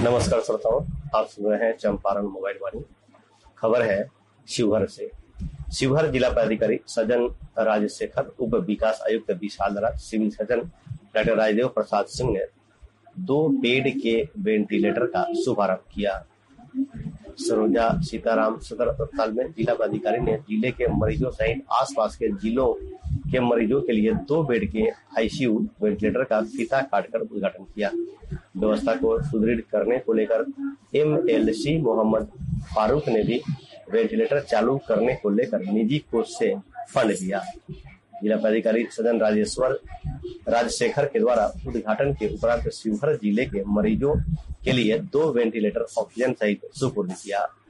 नमस्कार श्रोताओं, आप सुन रहे हैं चंपारण मोबाइल वाणी। खबर है शिवहर से। शिवहर जिला पदाधिकारी सज्जन राजशेखर, उप विकास आयुक्त Vishal Raj, civil surgeon doctor Rajdev Prasad Singh ने 2 बेड के वेंटिलेटर का शुभारंभ किया। सरोजा सीताराम सदर अस्पताल में जिला पदाधिकारी ने जिले के मरीजों सहित आसपास के जिलों के मरीजों के लिए 2 बेड के आईसीयू वेंटिलेटर का फीता काटकर उद्घाटन किया। व्यवस्था को सुदृढ़ करने को लेकर एमएलसी मोहम्मद फारूक ने भी वेंटिलेटर चालू करने को लेकर निजी कोष से फंड दिया। जिला पदाधिकारी सज्जन राजशेखर के द्वारा उद्घाटन के उपरांत शिवहर जिले के मरीजों के लिए 2 वेंटिलेटर ऑक्सीजन सहित सुपुर्द किया।